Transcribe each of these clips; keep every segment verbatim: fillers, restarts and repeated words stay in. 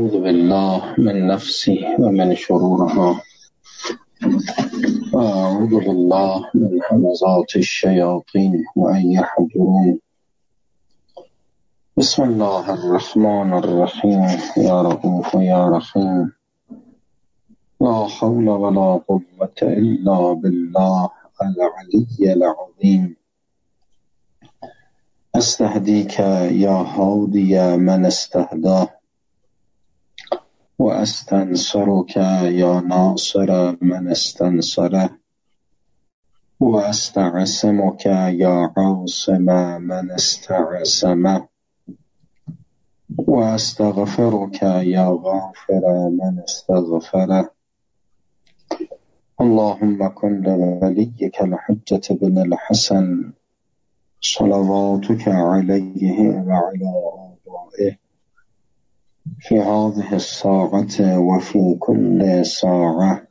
أعوذ بالله من نفسي ومن شرورها وأعوذ بالله من همزات الشياطين وأن يحضرون. بسم الله الرحمن الرحيم. يا رؤوف يا رحيم، لا حول ولا قوة إلا بالله العلي العظيم. أستهديك يا هادي من استهداه، وأستنصرك يا ناصر من استنصره، وأستعصمك يا عاصم من استعصمه، وأستغفرك يا غافر من استغفره. اللهم كن لوليك الحجة بن الحسن صلواتك عليه وعلى آبائه في هذه الساعة وفي كل ساعة،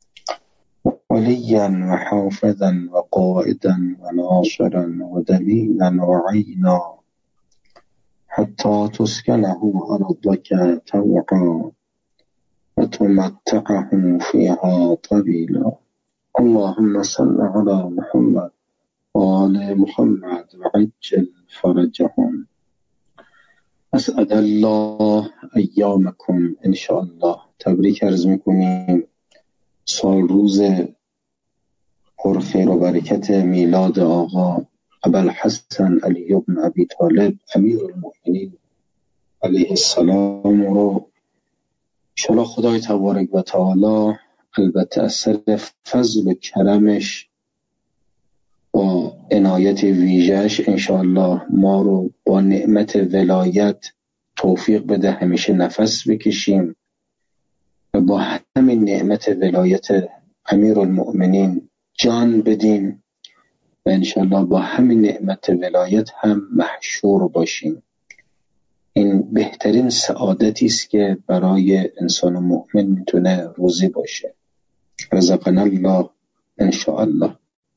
وليا وحافظا وقائدا وناصرا ودليلا وعينا، حتى تسكنه أرضك طوعا وتمتعه فيها طويلا. اللهم صل على محمد وآل محمد وعجل فرجهم. اسعد الله ایامکم. انشاءالله تبریک عرض میکنیم سال روز پرخیر و برکت میلاد آقا ابوالحسن علی بن ابی طالب امیرالمؤمنین علیه السلام رو انشاءالله خدای تبارک و تعالی البته اثر فضل و کرمش با عنایت ویژه‌اش انشاءالله ما رو با نعمت ولایت توفیق بده همیشه نفس بکشیم و با همین نعمت ولایت امیرالمؤمنین جان بدیم و انشاءالله با همین نعمت ولایت هم محشور باشیم. این بهترین سعادتی است که برای انسان مؤمن میتونه روزی باشه. رزقنا الله انشاءالله.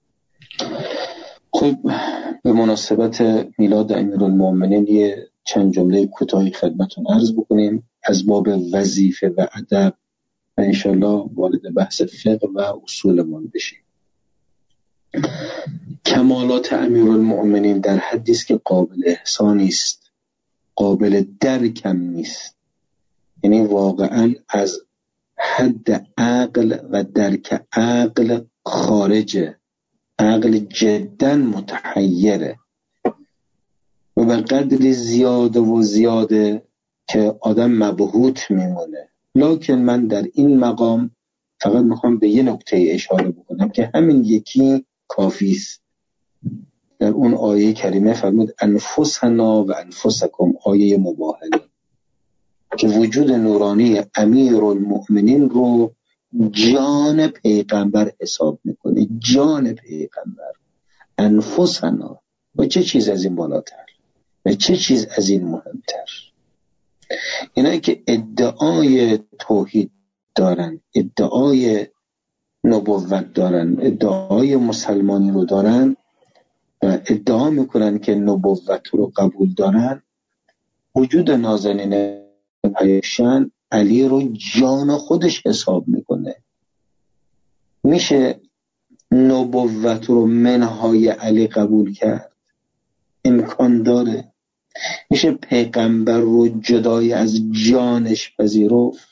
خب به مناسبت میلاد امیرالمؤمنین یه چند جمله کوتاهی خدمتتون عرض بکنیم از باب وظیفه و ادب و انشالله وارد بحث فقه و اصولمون بشیم. کمالات امیرالمؤمنین در حدی است که قابل احسانی است، قابل درکم نیست، یعنی واقعا از حد عقل و درک عقل خارجه، عقل جدا متحیره و به قدری زیاده و زیاده که آدم مبهوت میمونه. لکن من در این مقام فقط میخوام به یه نکته اشاره بکنم که همین یکی کافی است. در اون آیه کریمه فرمود انفسنا و انفسکم، آیه مباهله، که وجود نورانی امیرالمؤمنین رو جان پیغمبر حساب میکنه. جان پیغمبر، انفسنا، و چه چیز از این بالاتر و چه چیز از این مهمتر. اینایی که ادعای توحید دارن، ادعای نبوت دارن، ادعای مسلمانی رو دارن و ادعا میکنن که نبوت رو قبول دارن، وجود نازنین پیشن علی رو جان خودش حساب میکنه. میشه نبوت رو منهای علی قبول کرد؟ امکان داره؟ میشه پیغمبر رو جدای از جانش پذیرفت؟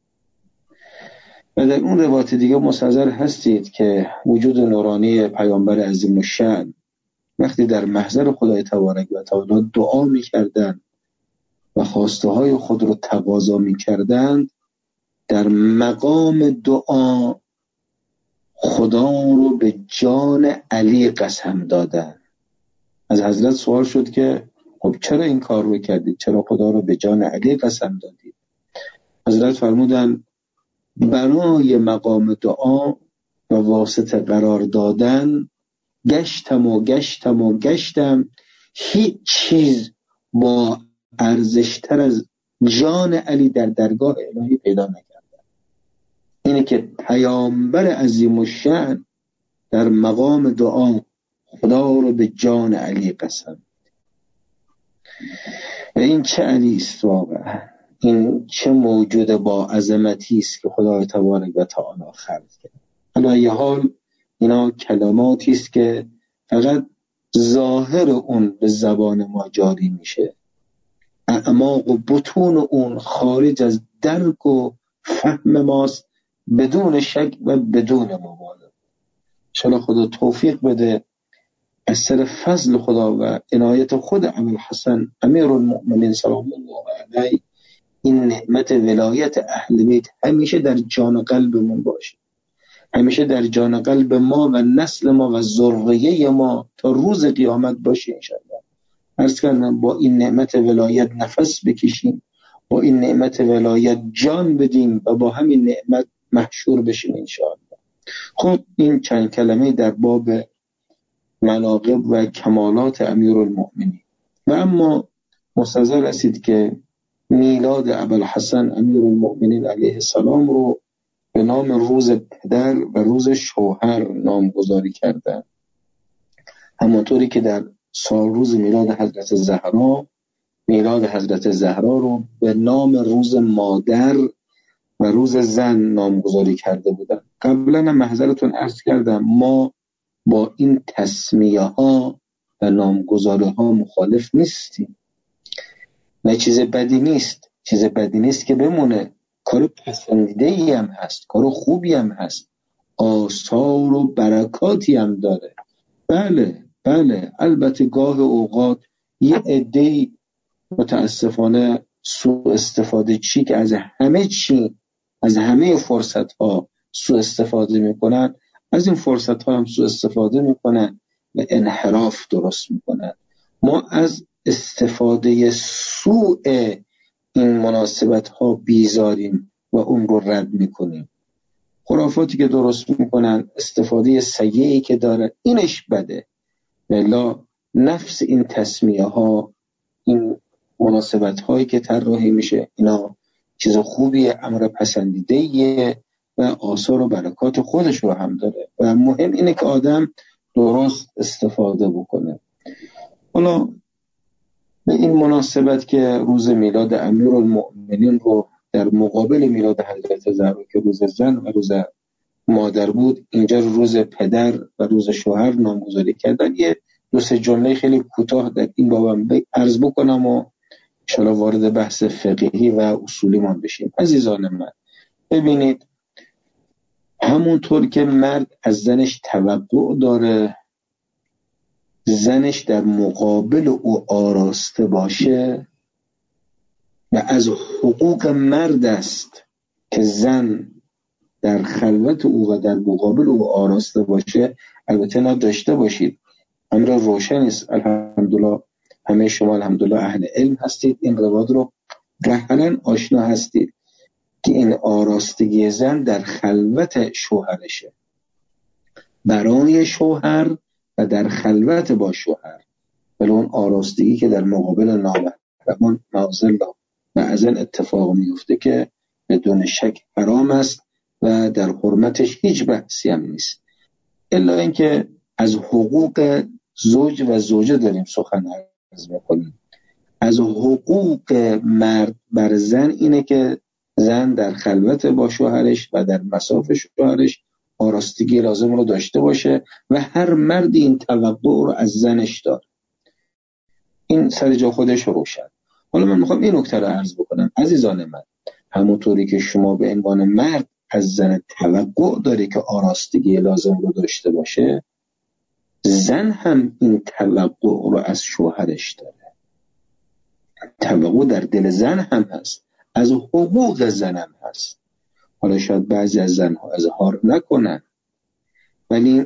و در اون روایت دیگه مستحضر هستید که وجود نورانی پیامبر عظیم الشأن وقتی در محضر خدای تبارک و تعالی دعا میکردن و خواسته های خود رو تقاضا میکردند، در مقام دعا خدا رو به جان علی قسم دادن. از حضرت سوال شد که خب چرا این کار رو کردید؟ چرا خدا رو به جان علی قسم دادید؟ حضرت فرمودن برای مقام دعا و واسطه قرار دادن گشتم و گشتم و گشتم، هیچ چیز با ارزشتر از جان علی در درگاه الهی پیدا نکردم. اینه که پیامبر عظیم الشأن در مقام دعا خدا رو به جان علی قسم. و این چه علی است واقعا؟ این چه موجود با عظمتی است که خدای تبارک و تعالی خلق کرد. علی حال اینا کلماتی است که فقط ظاهر اون به زبان ما جاری میشه، اعماق و بطون اون خارج از درک و فهم ماست بدون شک و بدون مبالغه. انشاءالله خدا توفیق بده از سر فضل خدا و عنایت خود ابوالحسن امیرالمؤمنین سلام الله علیه این نعمت ولایت اهل بیت همیشه در جان قلبمون باشه، همیشه در جان قلب ما و نسل ما و ذریه ما تا روز قیامت باشه انشاءالله. عرض کردم با این نعمت ولایت نفس بکشیم، با این نعمت ولایت جان بدیم و با همین نعمت محشور بشیم انشاءالله. خب این چند کلمه در باب مناقب و کمالات امیرالمؤمنین. و اما مستحضر رسید که میلاد ابوالحسن امیرالمؤمنین علیه السلام رو به نام روز پدر و روز شوهر نامگذاری کردن، همونطوری که در سال روز میلاد حضرت زهرا میلاد حضرت زهرا رو به نام روز مادر و روز زن نامگذاری کرده بودن. قبلا هم محضرتون عرض کردم ما با این تسمیه ها و نامگذاری ها مخالف نیستیم، نه چیز بدی نیست، چیز بدی نیست که بمونه، کار پسندیده ای هم هست، کار خوبی هم هست، آثار و برکاتی هم داره. بله بله البته گاه اوقات یه عده‌ای متاسفانه سوء استفاده چی که از همه چی از همه فرصت ها سوء استفاده میکنن، از این فرصت ها هم سوء استفاده میکنن و انحراف درست میکنن. ما از استفاده سوء این مناسبت ها بیزاریم و اون رو رد میکنیم. خرافاتی که درست میکنن، استفاده سیئی که دارن، اینش بده. ولی نفس این تسمیه ها، این مناسبت هایی که طراحی میشه، اینا چیز خوبیه، امر پسندیده‌ایه و آثار و برکات خودش رو هم داره و مهم اینه که آدم درست استفاده بکنه. حالا به این مناسبت که روز میلاد امیرالمؤمنین رو در مقابل میلاد حضرت زهرا که روز زن و روز مادر بود، اینجا روز پدر و روز شوهر نامگذاری کردن. یه دو سه جمله خیلی کوتاه در این بابم عرض بکنم و انشاءالله وارد بحث فقهی و اصولی ما بشیم. عزیزان من، ببینید همونطور که مرد از زنش توقع داره زنش در مقابل او آراسته باشه و از حقوق مرد است که زن در خلوت او و در مقابل او آراسته باشه، البته نه داشته باشید، امر روشن است. الحمدلله همه شما الحمدلله اهل علم هستید، این روایت رو قطعاً آشنا هستید که این آراستگی زن در خلوت شوهرشه، برای شوهر و در خلوت با شوهر، ولی اون آراستگی که در مقابل نامحرمان معاذالله و از این اتفاق میفته که بدون شک حرام است و در حرمتش هیچ بحثی هم نیست. الا اینکه از حقوق زوج و زوجه داریم سخن عرض می‌کنیم. از حقوق مرد بر زن اینه که زن در خلوت با شوهرش و در مصاف شوهرش آراستگی لازم رو داشته باشه و هر مرد این توقع رو از زنش داره. این سر جا خودش روشن. حالا من میخوام این نکته رو عرض بکنم. عزیزان من، همونطوری که شما به عنوان مرد از زن توقع داری که آراستگی لازم رو داشته باشه، زن هم این توقع رو از شوهرش داره. توقع در دل زن هم هست، از حقوق زن هم هست. حالا شاید بعضی از زنها اظهار نکنن، ولی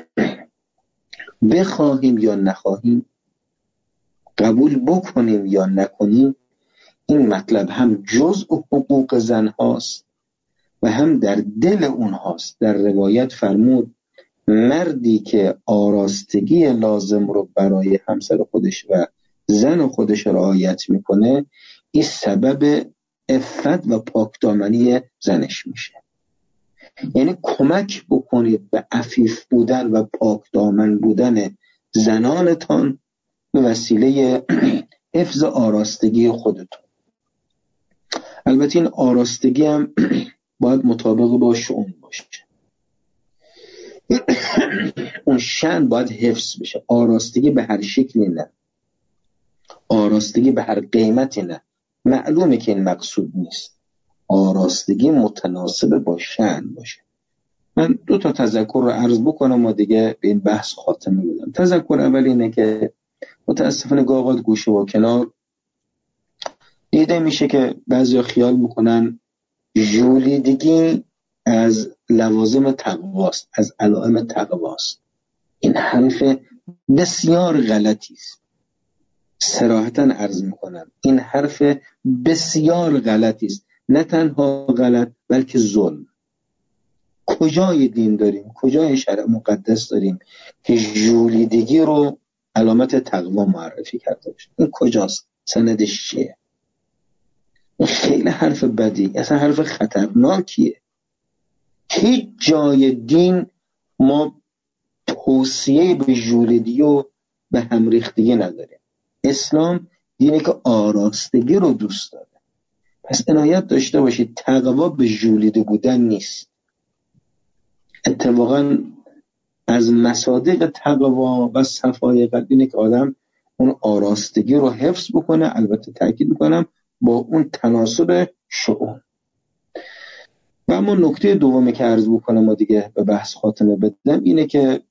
بخواهیم یا نخواهیم، قبول بکنیم یا نکنیم، این مطلب هم جزء حقوق زن هاست و هم در دل اون هاست. در روایت فرمود مردی که آراستگی لازم رو برای همسر خودش و زن خودش رعایت میکنه، این سبب عفت و پاکدامنی زنش میشه. یعنی کمک بکنید به عفیف بودن و پاکدامن بودن زنانتان به وسیله حفظ آراستگی خودتون. البته این آراستگی هم باید مطابق با شؤون باشه. اون شأن باید حفظ بشه. آراستگی به هر شکلی نه، آراستگی به هر قیمتی نه. معلومه که این مقصود نیست. آراستگی متناسب با شأن باشه. من دو تا تذکر رو عرض بکنم و دیگه به این بحث خاتمه بدم. تذکر اول اینه که متاسفانه گاهات گوشه و کنار دیده میشه که بعضیا خیال میکنن ژولیدگی از لوازم تقواست، از علائم تقواست. این حرف بسیار غلطی است. صراحتاً عرض میکنم این حرف بسیار غلطی است. نه تنها غلط بلکه ظلم. کجای دین داریم، کجای شرع مقدس داریم که ژولیدگی رو علامت تقوا معرفی کرده باشه؟ این کجاست؟ سندش چیه؟ این خیلی حرف بدی، اصلا حرف خطرناکیه. هیچ جای دین ما توصیه به ژولیدگی و به هم ریختگی نداریم. اسلام دینه که آراستگی رو دوست داره. پس عنایت داشته باشید، تقوا به ژولیده بودن نیست. اتفاقا از مصادیق تقوا و صفای قلب اینه که آدم اون آراستگی رو حفظ بکنه، البته تاکید میکنم با اون تناسب شؤون. و اما نکته دومی که عرض بکنم ما دیگه به بحث خاتمه بدم اینه که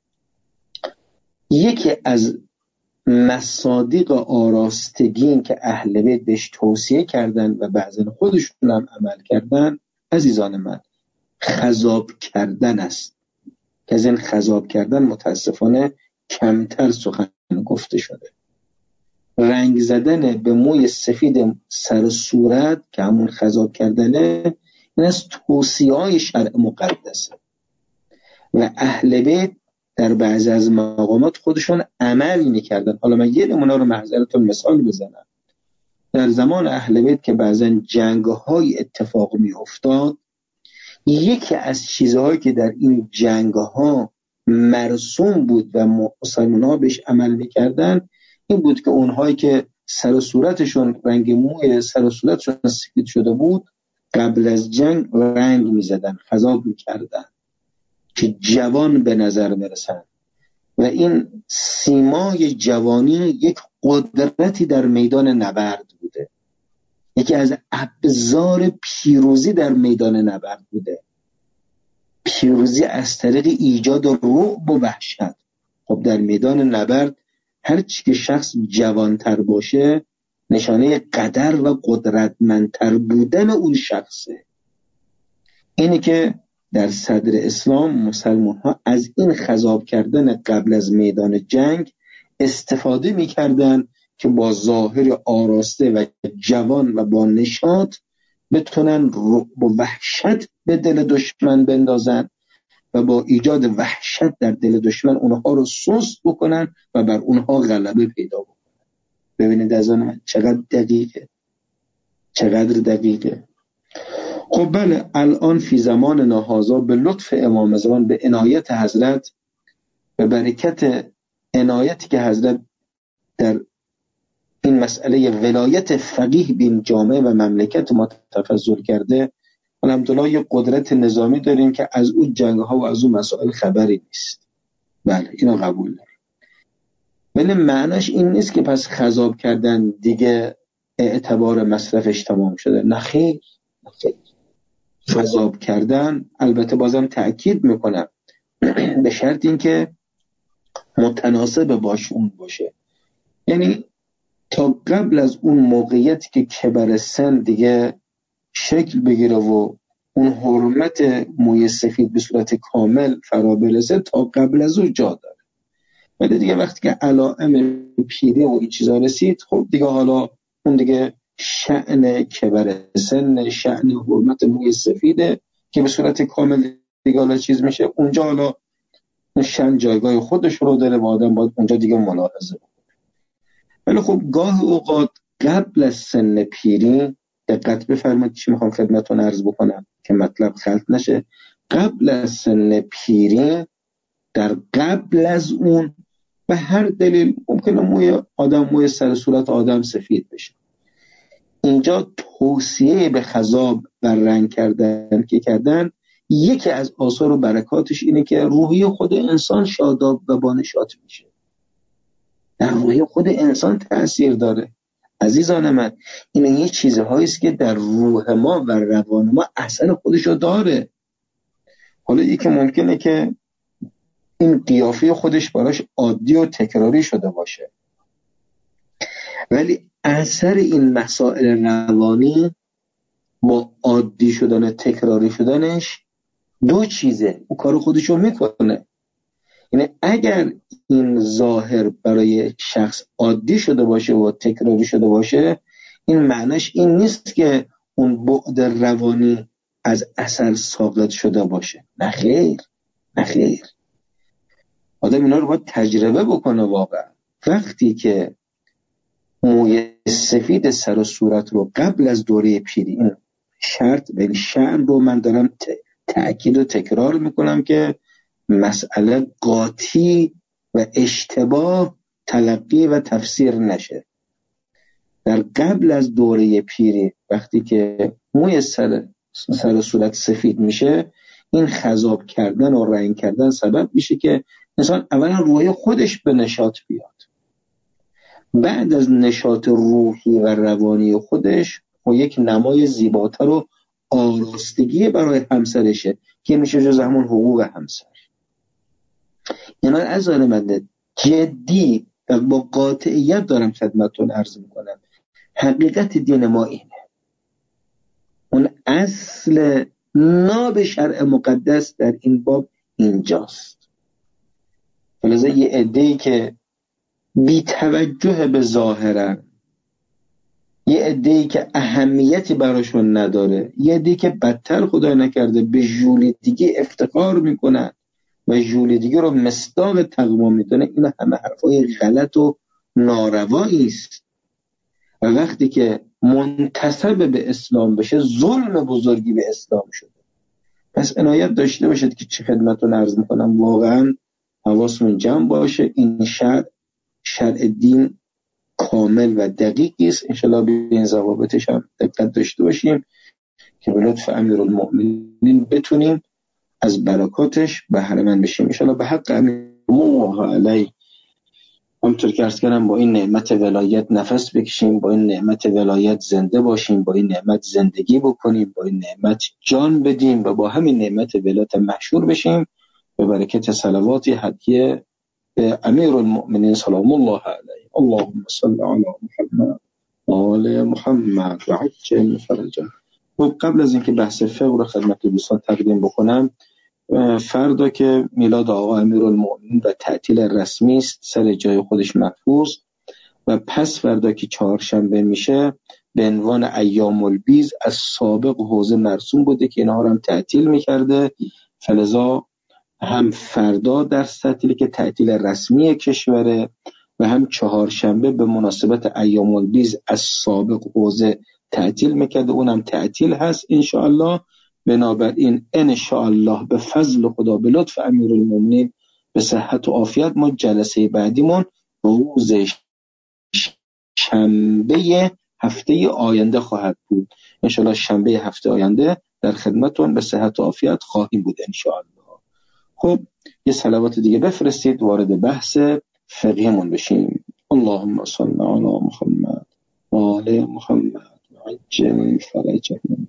یکی از مصادیق آراستگی که اهل بیت بهش توصیه کردن و بعضن خودشون هم عمل کردن، عزیزان من، خضاب کردن است. که از این خضاب کردن متاسفانه کمتر سخن گفته شده. رنگ زدن به موی سفید سر صورت که همون خضاب کردنه، این از توصیه های شرع مقدسه و اهل بیت در بعضی از مقامات خودشون عمل میکردن. حالا من یه نمونه رو محضرتون مثال بزنم. در زمان اهل بیت که بعضن جنگ های اتفاق می افتاد، یکی از چیزهایی که در این جنگ ها مرسوم بود و مسلمان ها بهش عمل میکردن این بود که اونهایی که سر و صورتشون رنگ موی سر و صورتشون سفید شده بود قبل از جنگ رنگ میزدن، خضاب میکردن که جوان به نظر برسن. و این سیمای جوانی یک قدرتی در میدان نبرد بوده، یکی از ابزار پیروزی در میدان نبرد بوده. پیروزی از طریق ایجاد رعب و وحشت. خب در میدان نبرد هر چی که شخص جوانتر باشه نشانه قدر و قدرتمندتر بودن اون شخصه. اینی که در صدر اسلام مسلمان ها از این خضاب کردن قبل از میدان جنگ استفاده می کردن که با ظاهر آراسته و جوان و با نشاط بتونن رعب و وحشت به دل دشمن بندازن و با ایجاد وحشت در دل دشمن اونها رو سست بکنن و بر اونها غلبه پیدا بکنن. ببینید از آن چقدر دقیقه، چقدر دقیقه. خب بله، الان فی زمان نهازا به لطف امام زمان، به عنایت حضرت، به برکت عنایتی که حضرت در این مسئله ولایت فقیه بین جامعه و مملکت ما تفضل کرده، الحمدلله یه قدرت نظامی داریم که از اون جنگ ها و از اون مسائل خبری نیست. بله اینو قبول داریم، ولی معناش این نیست که پس خضاب کردن دیگه اعتبار مصرفش تمام شده. نخیر، نخیر. خضاب کردن البته بازم تأکید میکنم به شرط این که متناسب باشون باشه. یعنی تا قبل از اون موقعیتی که کبر سن دیگه شکل بگیره و اون حرمت موی سفید به صورت کامل فرا برسه، تا قبل از اون جا داره. ولی دیگه وقتی که علائم پیری و این چیزا رسید، خب دیگه حالا اون دیگه شأن کبر سن، شأن حرمت موی سفیده که به صورت کامل دیگه حالا چیز میشه. اونجا حالا اون شأن جایگاه خودش رو داره و آدم باید اونجا دیگه ملاحظه بکنه. ولی خب گاه اوقات قبل از سن پیری، دقت بفرمایید چی میخوام خدمتتون عرض بکنم که مطلب خلط نشه. قبل از سن پیری، در قبل از اون به هر دلیل ممکنه موی آدم، موی سر صورت آدم سفید بشه. اینجا توصیه به خضاب و رنگ کردن که کردن، یکی از آثار و برکاتش اینه که روحی خود انسان شاداب و بانشات میشه، در روحی خود انسان تأثیر داره. عزیزان من، این یه چیزهایی است که در روح ما و روان ما اثر خودشو داره. حالا یکی ممکنه که این قیافه خودش براش عادی و تکراری شده باشه، ولی اثر این مسائل روانی با عادی شدن تکراری شدنش دو چیزه، او کار خودشو میکنه. یعنی اگر این ظاهر برای شخص عادی شده باشه و تکراری شده باشه، این معنیش این نیست که اون بعد روانی از اثر ساقط شده باشه. نه خیر، نه خیر. آدم اینا رو باید تجربه بکنه. واقعا وقتی که موی سفید سر و صورت رو قبل از دوره پیری، این شرط به شأن رو من دارم تأکید و تکرار میکنم که مسئله قاطی و اشتباه تلقی و تفسیر نشه. در قبل از دوره پیری وقتی که موی سر سر و صورت سفید میشه، این خضاب کردن و رنگ کردن سبب میشه که انسان اولا روی خودش به نشاط بیاد، بعد از نشاط روحی و روانی خودش و یک نمای زیباتر و آراستگی برای همسرشه که میشه جز همون حقوق همسر. اینا از آن جدی و با قاطعیت دارم خدمتتون عرض میکنم. حقیقت دین ما اینه، اون اصل ناب شرع مقدس در این باب اینجاست. ولذا یه عده‌ای که بی توجه به ظاهرن، یه عده‌ای که اهمیتی براشون نداره، یه عده‌ای که بدتر خدای نکرده به ژولیدگی افتخار میکنن و ژولیدگی رو مصداق تقوا میدونه، اینا همه حرفای غلط و ناروایی است. و وقتی که منتسب به اسلام بشه، ظلم بزرگی به اسلام شده. پس عنایت داشته باشید که چه خدمتتون عرض میکنم، واقعا حواسمون جمع باشه. این شرع شرع دین کامل و دقیقی است. انشالله به این ضوابطش هم دقت داشته باشیم که به لطف امیرالمؤمنین بتونیم از برکاتش بهره مند بشیم انشالله. به حق امیرالمؤمنین علیه، همونطور که عرض کردم، با این نعمت ولایت نفس بکشیم، با این نعمت ولایت زنده باشیم، با این نعمت زندگی بکنیم، با این نعمت جان بدیم و با همین نعمت ولایت محشور بشیم به برکت صلوات هدیه به امیرالمؤمنین سلام الله علیه. اللهم صل علی محمد و آل محمد و عجل فرجه. خب قبل از اینکه بحث فقه رو خدمت دوستان تقدیم بکنم، فردا که میلاد آقا امیرالمؤمنین و تعطیل رسمی است، سر جای خودش محفوظ، و پس فردا که چهارشنبه میشه به عنوان ایام البیض از سابق حوزه مرسوم بوده که اینها رو هم تعطیل میکرده، فلذا هم فردا در تعطیلی که تعطیل رسمی کشوره و هم چهارشنبه به مناسبت ایام البیض از سابق حوزه تعطیل میکرده، اونم تعطیل هست انشاءالله. بنابراین انشاءالله به فضل خدا به لطف امیرالمؤمنین به صحت و عافیت ما جلسه بعدیمون روز شنبه هفته آینده خواهد بود. انشاءالله شنبه هفته آینده در خدمتون به صحت و عافیت خواهیم بود انشاءالله. خب یه صلوات دیگه بفرستید وارد بحث فقهمون بشیم. اللهم صل علی محمد و آل محمد و عجل فرجهم.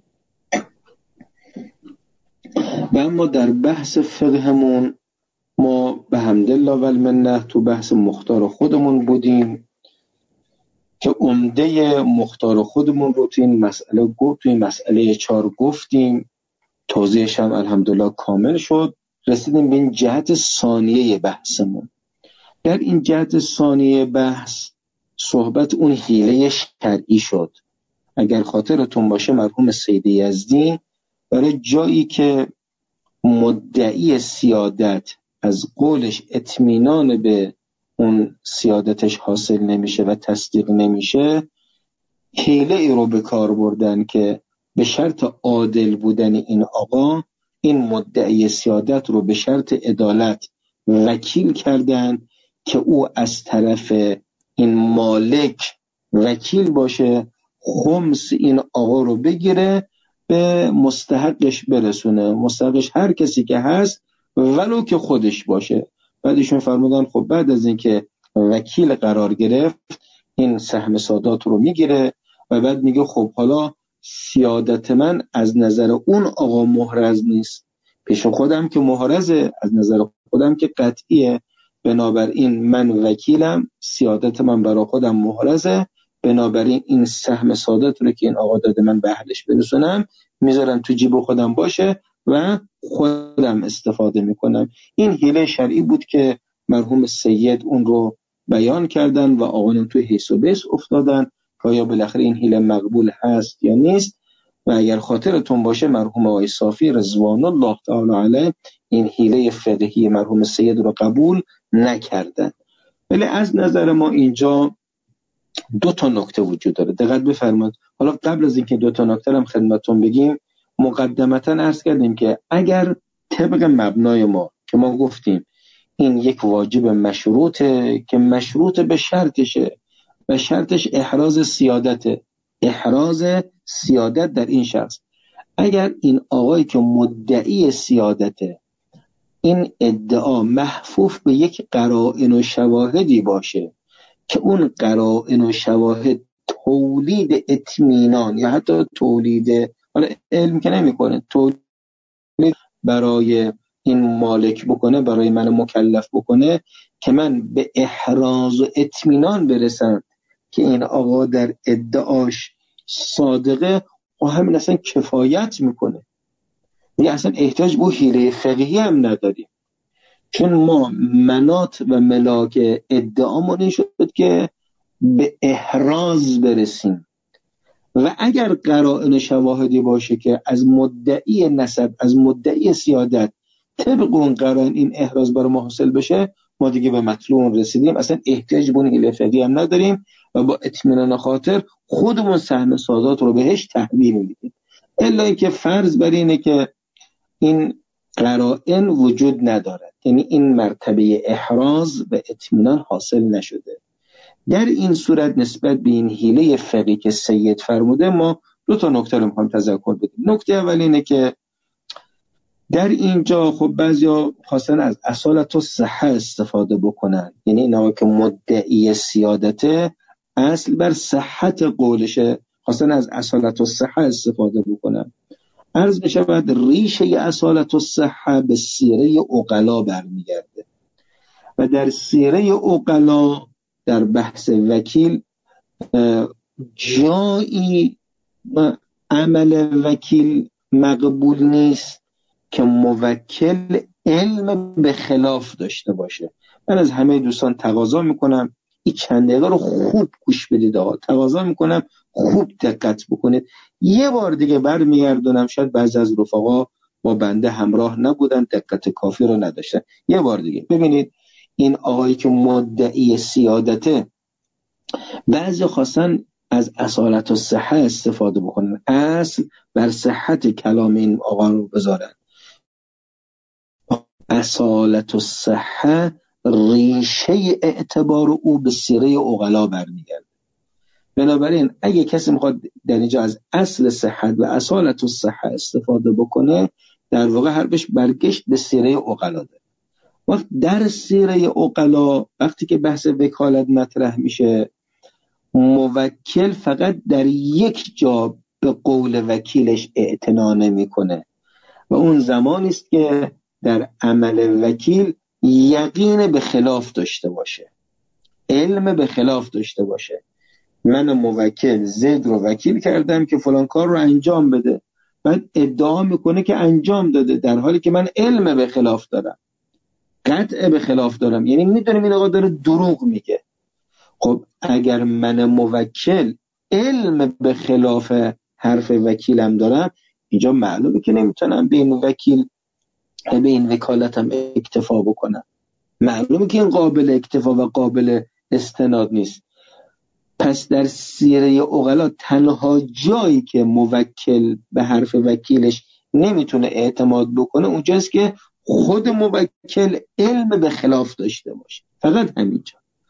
و اما در بحث فقهمون ما به حمدالله و المنه تو بحث مختار خودمون بودیم که عمده مختار خودمون رو تو این مسئله گفت، تو این مسئله چهار گفتیم، توضیحش هم الحمدلله کامل شد. رسیدیم به این جهت ثانیه بحثمون. در این جهت ثانیه بحث صحبت اون حیله شرعی شد. اگر خاطرتون باشه مرحوم سید یزدی برای جایی که مدعی سیادت از قولش اطمینان به اون سیادتش حاصل نمیشه و تصدیق نمیشه، حیله ای رو به کار بردن که به شرط عادل بودن این آقا این مدعی سیادت رو به شرط عدالت وکیل کردن که او از طرف این مالک وکیل باشه، خمس این آقا رو بگیره به مستحقش برسونه، مستحقش هر کسی که هست ولو که خودش باشه. بعدشون فرمودن خب بعد از اینکه وکیل قرار گرفت این سهم سادات رو میگیره و بعد میگه خب حالا سیادت من از نظر اون آقا محرز نیست، پیش خودم که محرزه، از نظر خودم که قطعیه، بنابراین من وکیلم، سیادت من برای خودم محرزه، بنابراین این سهم سادات رو که این آقا داده من به اهلش برسونم، میذارم تو جیب خودم باشه و خودم استفاده میکنم. این حیله شرعی بود که مرحوم سید اون رو بیان کردن و آقایون توی حیث و بیس افتادن که آیا بالاخره این حیله مقبول هست یا نیست. و اگر خاطرتون باشه مرحوم آقای صافی رضوان الله تعالی علیه این حیله فقهی مرحوم سید رو قبول نکردن. ولی از نظر ما اینجا دو تا نکته وجود داره، دقت بفرمایید. حالا قبل از اینکه دو تا نکته هم خدمتتون بگیم، مقدمتا عرض کردیم که اگر طبق مبنای ما که ما گفتیم این یک واجب مشروطه که مشروط به شرطشه و شرطش احراز سیادته، احراز سیادت در این شخص، اگر این آقایی که مدعی سیادته این ادعا محفوف به یک قرائن و شواهدی باشه که اون قرائن و شواهد تولید اطمینان یا حتی تولید، حالا علم که نمی کنه، تولید برای این مالک بکنه، برای من مکلف بکنه که من به احراز و اطمینان برسم که این آقا در ادعاش صادقه، و همین اصلا کفایت میکنه، دیگه اصلا احتیاج به حیله فقهی هم نداریم، چون ما منات و ملاک ادعامون این شد که به احراز برسیم. و اگر قرائن شواهدی باشه که از مدعی نسب، از مدعی سیادت طبق اون قرائن این احراز برای ما حاصل بشه، ما دیگه به مطلوب رسیدیم، اصلا احتیاج به اون حیله فقهی هم نداریم و با اطمینان خاطر خودمون سهم سادات رو بهش تحویل میدیم. الا اینکه فرض بر اینه که این قرائن وجود نداره، یعنی این مرتبه احراز و اطمینان حاصل نشده، در این صورت نسبت به این حیله فقهی که سید فرموده ما دو تا نکته رو میخوایم تذکر بدیم. نکته اول اینه که در اینجا خب بعضیا خواستن از اصالت و صحه استفاده بکنن، یعنی اینا که مدعی سیادته اصل بر صحت قولشه، خواستن از اصالت و صحه استفاده بکنن. عرض بشه بعد ریشه اصالت و صحه به سیره عقلا برمیگرده و در سیره عقلا در بحث وکیل جایی عمل وکیل مقبول نیست که موکل علم به خلاف داشته باشه. من از همه دوستان تقاضا میکنم این چند دقیقه رو خوب گوش بدید آقا، تقاضا میکنم خوب دقت بکنید. یه بار دیگه برمیگردونم، شاید بعضی از رفقا با بنده همراه نبودن، دقت کافی رو نداشتن. یه بار دیگه ببینید، این آقایی که مدعی سیادته بعضی خواستن از اصالت و صحه استفاده بکنن، اصل بر صحت کلام این آقا رو بذارن. اصالت و صحه ریشه اعتبار او به سیره عقلا برمیگرده. بنابراین اگه کسی میخواد در اینجا از اصل صحت و اصالت و صحه استفاده بکنه، در واقع حرفش برگشت به سیره عقلا داره. وقت در سیره عقلا وقتی که بحث وکالت مطرح میشه، موکل فقط در یک جا به قول وکیلش اعتنا نمیکنه و اون زمانی است که در عمل وکیل یقین به خلاف داشته باشه، علم به خلاف داشته باشه. من موکل زید رو وکیل کردم که فلان کار رو انجام بده، بعد ادعا میکنه که انجام داده در حالی که من علم به خلاف دارم، قطع به خلاف دارم، یعنی میدونم این آقا داره دروغ میگه. خب اگر من موکل علم به خلاف حرف وکیلم دارم، اینجا معلومه که نمیتونم به این وکیل به این وکالتم اکتفا بکنم، معلومه که این قابل اکتفا و قابل استناد نیست. پس در سیره عقلا تنها جایی که موکل به حرف وکیلش نمیتونه اعتماد بکنه اونجاست که خود موکل علم به خلاف داشته باشه، فقط همینجا.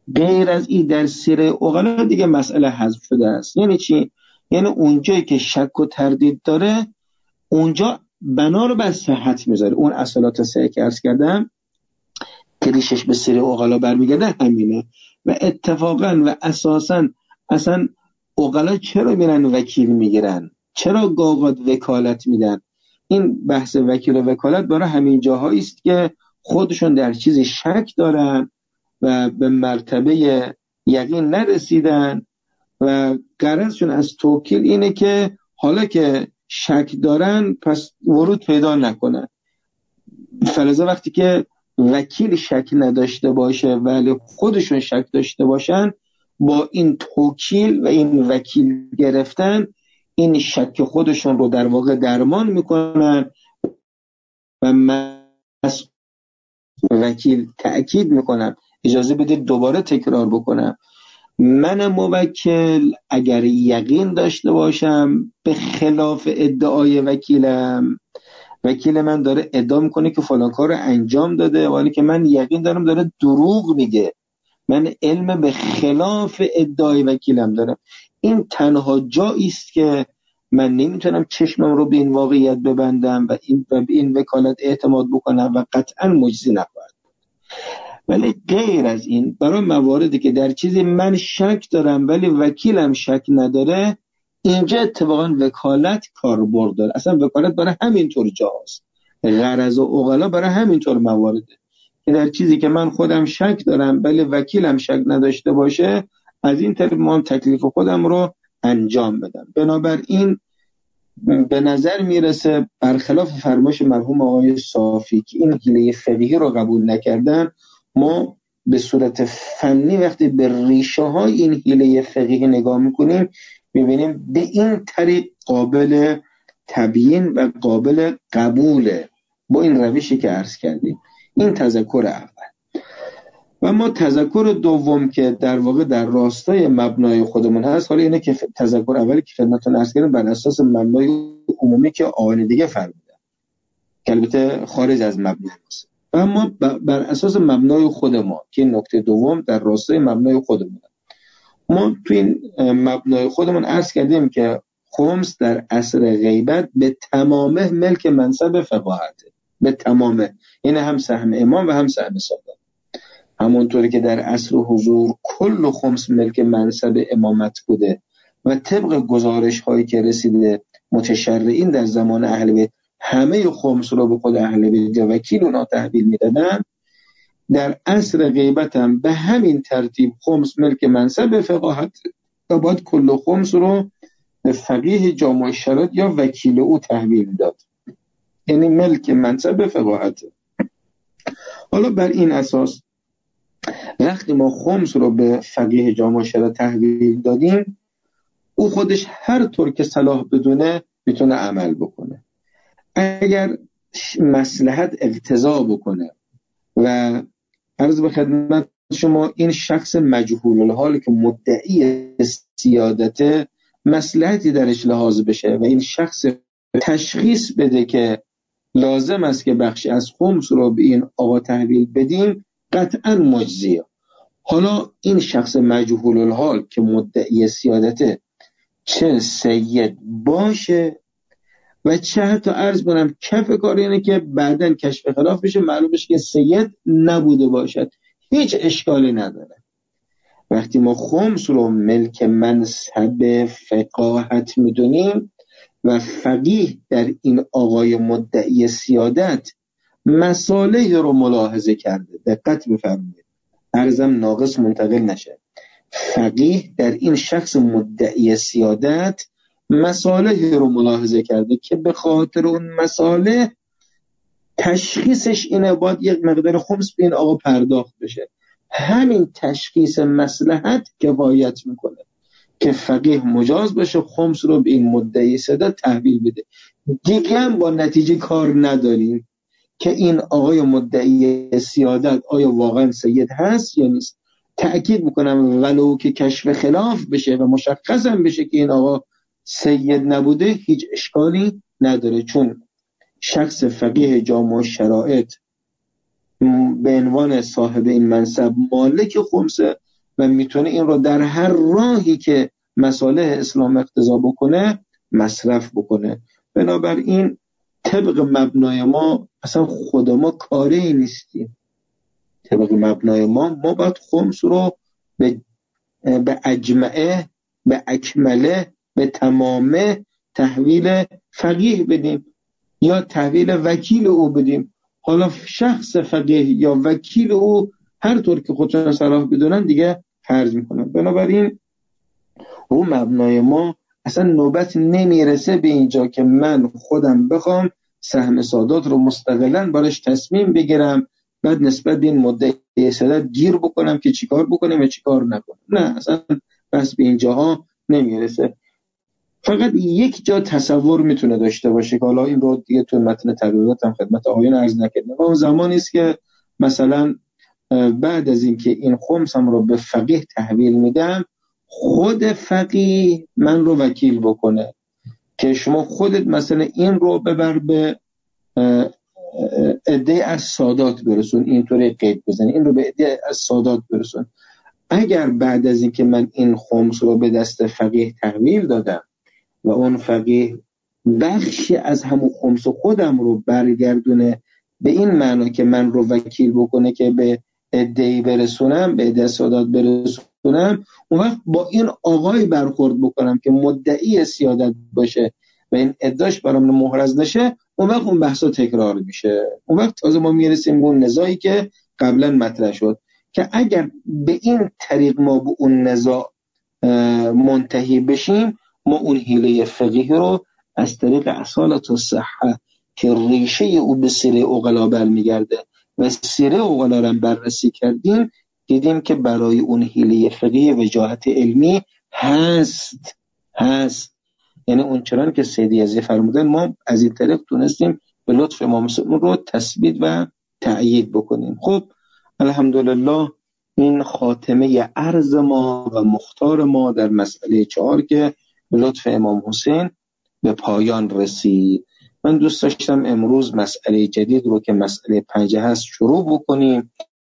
غیر از این در سیره عقلا دیگه مسئله حذف شده است. یعنی چی؟ یعنی اونجایی که شک و تردید داره اونجا بنا رو بر صحت میذاره. اون اصالات سه که عرض کردم که ریشش به سیره عقلا برمیگرده همینه. و اتفاقا و اساسا اصلا عقلا چرا میرن وکیل میگیرن؟ چرا گاوات وکالت میدن؟ این بحث وکیل و وکالت برای همین جاهایی است که خودشون در چیزی شک دارن و به مرتبه یقین نرسیدن و غرضشون از توکیل اینه که حالا که شک دارن پس ورود پیدا نکنن. فلذا وقتی که وکیل شک نداشته باشه ولی خودشون شک داشته باشن، با این توکیل و این وکیل گرفتن این شک خودشون رو در واقع درمان میکنن و مس وکیل تأکید میکنن اجازه بده دوباره تکرار بکنم، من موکل اگر یقین داشته باشم به خلاف ادعای وکیلم، وکیل من داره ادعا میکنه که فلان کار رو انجام داده ولی که من یقین دارم داره دروغ میگه، من علم به خلاف ادعای وکیلم دارم، این تنها جایی است که من نمیتونم چشمم رو به این واقعیت ببندم و این و به این وکالت اعتماد بکنم و قطعا مجزی نخواهد. ولی غیر از این برای مواردی که در چیزی من شک دارم ولی وکیلم شک نداره، اینجا اتفاقا وکالت کاربرد داره. اصلا وکالت برای همین طور جاست، غرض و عقلا برای همین طور موارده که در چیزی که من خودم شک دارم ولی وکیلم شک نداشته باشه، از این طریق من تکلیف خودم رو انجام بدم. بنابراین به نظر میرسه برخلاف فرمایش مرحوم آقای صافی که این حیله فقهی رو قبول نکردن، ما به صورت فنی وقتی به ریشه های این حیله فقهی نگاه میکنیم میبینیم به این طریق قابل تبیین و قابل قبوله با این روشی که عرض کردیم. این تذکر اول. و ما تذکر دوم که در واقع در راستای مبنای خودمون هست، حالا اینه که تذکر اولی که خدمتتون عرض کردم بر اساس مبنای عمومی که آقایان دیگه فرمودن که البته خارج از مبنای است، و اما بر اساس مبنای خود ما که نکته دوم در راستای مبنای خودمون، ما تو این مبنای خودمون عرض کردیم که خمس در عصر غیبت به تمامه ملک منصب فقاهته، به تمامه، یعنی هم سهم امام و هم سهم سادات. همونطوری که در عصر حضور کل خمس ملک منصب امامت بوده و طبق گزارش هایی که رسیده متشرعین در زمان اهل بیت همه خمس رو به خود اهل بیت وکیل اونا تحویل میدادن، در عصر غیبت هم به همین ترتیب خمس ملک منصب فقاهت و باید کل خمس رو به فقیه جامع شرایط یا وکیل او تحویل داد، یعنی ملک منصب فقاهت. حالا بر این اساس وقتی ما خمس رو به فقیه جامع شرایط تحویل دادیم، او خودش هر طور که صلاح بدونه میتونه عمل بکنه. اگر مصلحت اقتضا بکنه و عرض به خدمت شما این شخص مجهول الحال که مدعی سیادت مصلحتی درش لحاظ بشه و این شخص تشخیص بده که لازم است که بخشی از خمس رو به این آقا تحویل بدیم، قطعا مجزیه. حالا این شخص مجهول الحال که مدعی سیادت چه سید باشه و چه حتی عرض کنم کف کار اینه که بعداً کشف خلاف بشه معلوم بشه که سید نبوده باشد، هیچ اشکالی نداره. وقتی ما خمس رو ملک منصب فقاهت میدونیم و فقیه در این آقای مدعی سیادت مصالح رو ملاحظه کرده، دقت بفرمایید عرضم ناقص منتقل نشه، فقیه در این شخص مدعی سیادت مصالح رو ملاحظه کرده که به خاطر اون مصالح تشخیصش اینه باید یک مقدار خمس به این آقا پرداخت بشه. همین تشخیص مصلحت کفایت میکنه که فقیه مجاز باشه خمس رو به این مدعی سیادت تحویل بده. دیگه هم با نتیجه کار نداریم که این آقای مدعی سیادت آیا واقعا سید هست یا نیست. تأکید میکنم ولو که کشف خلاف بشه و مشخص هم بشه که این آقا سید نبوده، هیچ اشکالی نداره، چون شخص فقیه جامع شرایط به عنوان صاحب این منصب مالک خمسه و میتونه این رو در هر راهی که مصالح اسلام اقتضا بکنه مصرف بکنه. بنابراین طبق مبنای ما اصلا خود ما کاری نیستیم. طبق مبنای ما ما باید خمس رو به به اجمعه، به اکمله، به تمامه تحویل فقیه بدیم یا تحویل وکیل او بدیم. حالا شخص فقیه یا وکیل او هر طور که خودشون صلاح بدونن دیگه فرض میکنن. بنابراین رو مبنای ما اصلا نوبت نمیرسه به اینجا که من خودم بخوام سهم سادات رو مستقلاً براش تصمیم بگیرم، بعد نسبت به این مدعی سادات گیر بکنم که چیکار بکنم و چیکار نکنم. نه، اصلا بس به اینجاها نمیرسه. فقط یک جا تصور میتونه داشته باشه که حالا این رو دیگه تو متن تقریبات هم خدمت آقایون عرض نکردم. اون زمانی است که مثلا بعد از اینکه این خمسم رو به فقیه تحویل میدم، خود فقیه من رو وکیل بکنه که شما خودت مثلا این رو ببر به عده از سادات برسون، اینطوری قید بزنی، این رو به عده از سادات برسون. اگر بعد از اینکه من این خمس رو به دست فقیه تحویل دادم و اون فقیه بخشی از همون خمس خودم رو برگردونه به این معنا که من رو وکیل بکنه که به عده‌ای برسونم، به عده سادات برسونم، اون وقت با این آقای برخورد بکنم که مدعی سیادت باشه و این ادعاش برام محرز نشه، اون وقت اون بحثا تکرار میشه. اون وقت تازه ما میرسیم به اون نزاعی که قبلا مطرح شد که اگر به این طریق ما به اون نزاع منتهی بشیم، ما اون حیله فقیه رو از طریق اصالت الصحه که ریشه او به سیره عقلا برمیگرده و سیره عقلا رو بررسی کردیم، دیدیم که برای اون حیله فقیه وجاهت علمی هست هست یعنی اون چنان که سید یزدی فرمودن ما از این طریق تونستیم به لطف امام حسین رو تثبیت و تأیید بکنیم. خب الحمدلله این خاتمه عرض ما و مختار ما در مسئله چهار که به لطف امام حسین به پایان رسید. من دوست داشتم امروز مسئله جدید رو که مسئله پنجه هست شروع بکنیم،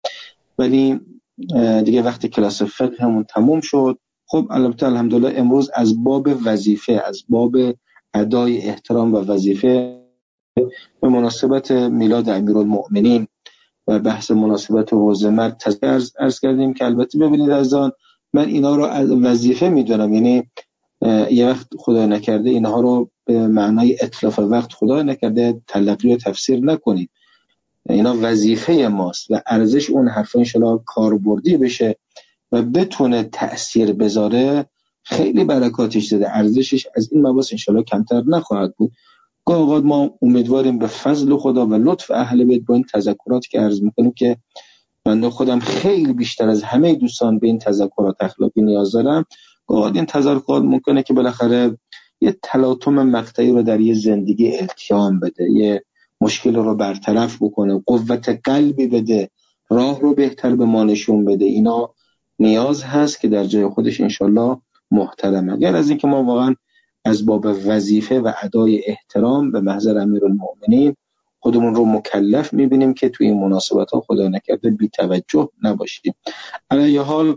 ولی دیگه وقت کلاس فقه همون تموم شد. خب البته الحمدلله امروز از باب وظیفه، از باب ادای احترام و وظیفه به مناسبت میلاد امیرالمؤمنین و بحث مناسبت حوض مرد تذکر عرض کردیم که البته ببینید عزیزان من اینا رو از وظیفه میدونم، یعنی یه وقت خدا نکرده اینها رو به معنای اتلاف وقت خدا نکرده تلقی و تفسیر نکنید، اینا وظیفه ماست و ارزش اون حرفا انشالله کاربردی بشه و بتونه تأثیر بذاره، خیلی برکاتش داده، ارزشش از این مباحث انشالله کمتر نخواهد بود. گاه اوقات ما امیدواریم به فضل خدا و لطف اهل بیت با این تذکرات که عرض میکنیم که من خودم خیلی بیشتر از همه دوستان به این تذکرات اخلاقی نیاز دارم. گاه اوقات این تذکرات ممکنه که بالاخره یه تلاطم مقطعی رو در یه زندگی التیام بده، یه مشکل رو برطرف بکنه، قوت قلبی بده، راه رو بهتر به ما نشون بده. اینا نیاز هست که در جای خودش انشالله محترمه. اگر از این که ما واقعا از باب وظیفه و ادای احترام به محضر امیرالمؤمنین خودمون رو مکلف میبینیم که توی این مناسبت ها خدا نکرده بی توجه نباشیم. علیه حال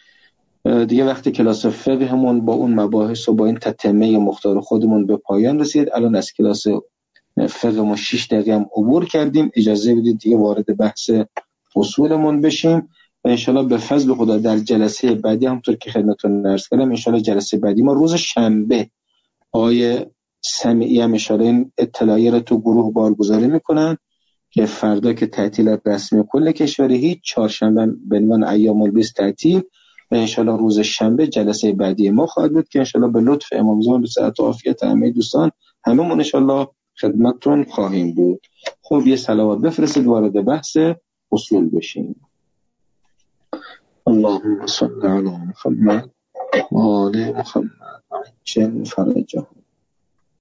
دیگه وقتی کلاس فقه همون با اون مباحث و با این تتمه مختار خودمون به پایان رسید. الان از کلاس فقه ما شش دقیقه هم عبور کردیم، اجازه بدید دیگه وارد بحث اصولمون بشیم و انشالله به فضل خدا در جلسه بعدی همونطور که خدمتتون عرض کردم انشالله جلسه بعدی ما روز شنبه آقای سمیعی هم انشالله این اطلاعیه رو تو گروه بارگذاری میکنن که فردا که تعطیل رسمی کل کشوری هیچ، چهارشنبه به عنوان ایام البیض تعطیل و انشالله روز شنبه جلسه بعدی ما خواهد بود که انشالله به لطف امام زمان به صحت و عافیت همه دوستان هممون انشالله خدمتتون خواهیم بود. خب یه صلوات بفرستید وارد بحث اصول بشیم. اللهم صل علی محمد و آل محمد عجل فرجهم.